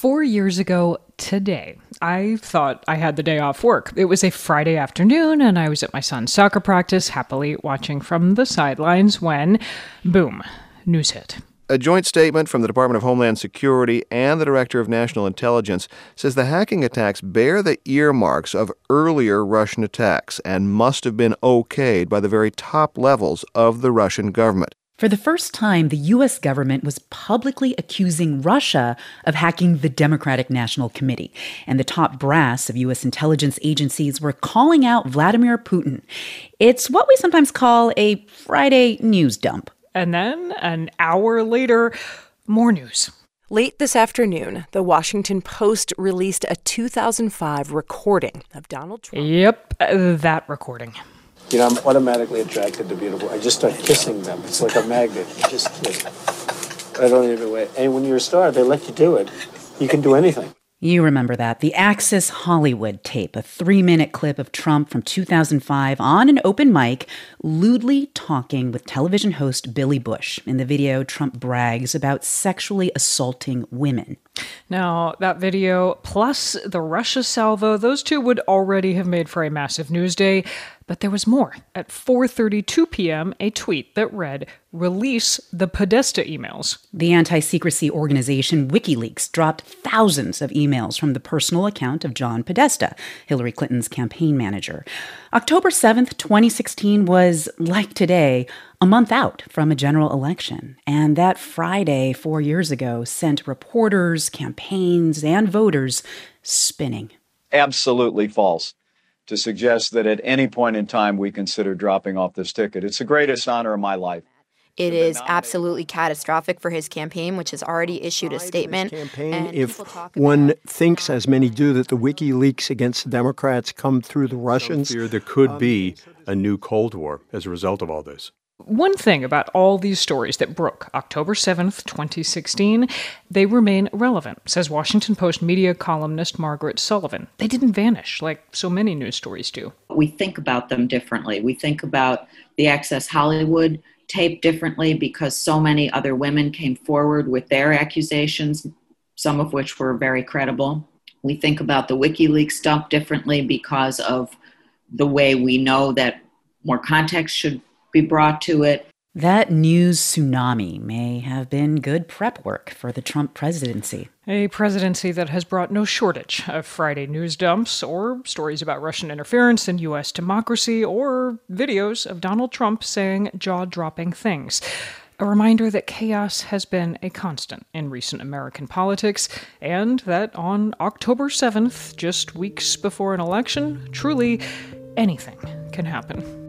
4 years ago today, I thought I had the day off work. It was a Friday afternoon, and I was at my son's soccer practice, happily watching from the sidelines when, boom, news hit. A joint statement from the Department of Homeland Security and the Director of National Intelligence says the hacking attacks bear the earmarks of earlier Russian attacks and must have been okayed by the very top levels of the Russian government. For the first time, the U.S. government was publicly accusing Russia of hacking the Democratic National Committee, and the top brass of U.S. intelligence agencies were calling out Vladimir Putin. It's what we sometimes call a Friday news dump. And then, an hour later, more news. Late this afternoon, the Washington Post released a 2005 recording of Donald Trump. Yep, that recording. You know, I'm automatically attracted to beautiful. I just start kissing them. It's like a magnet. I don't even wait. And when you're a star, they let you do it. You can do anything. You remember that. The Access Hollywood tape, a 3-minute clip of Trump from 2005 on an open mic, lewdly talking with television host Billy Bush. In the video, Trump brags about sexually assaulting women. Now, that video plus the Russia salvo, those two would already have made for a massive news day. But there was more. At 4:32 p.m., a tweet that read, "Release the Podesta emails." The anti-secrecy organization WikiLeaks dropped thousands of emails from the personal account of John Podesta, Hillary Clinton's campaign manager. October 7th, 2016 was, like today, a month out from a general election. And that Friday 4 years ago sent reporters, campaigns, and voters spinning. Absolutely false to suggest that at any point in time we consider dropping off this ticket. It's the greatest honor of my life. It is absolutely catastrophic for his campaign, which has already issued a statement. If one thinks, as many do, that the WikiLeaks against the Democrats come through the Russians. Fear there could be a new Cold War as a result of all this. One thing about all these stories that broke October 7th, 2016, they remain relevant, says Washington Post media columnist Margaret Sullivan. They didn't vanish like so many news stories do. We think about them differently. We think about the Access Hollywood tape differently because so many other women came forward with their accusations, some of which were very credible. We think about the WikiLeaks dump differently because of the way we know that more context should be brought to it. That news tsunami may have been good prep work for the Trump presidency. A presidency that has brought no shortage of Friday news dumps or stories about Russian interference in U.S. democracy or videos of Donald Trump saying jaw-dropping things. A reminder that chaos has been a constant in recent American politics, and that on October 7th, just weeks before an election, truly anything can happen.